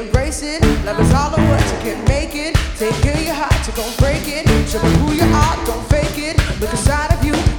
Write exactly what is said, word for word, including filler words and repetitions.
embrace it. Love is all the words, you can make it. Take care of your heart, you gon' break it. Show me who you are, don't fake it. Look inside of you.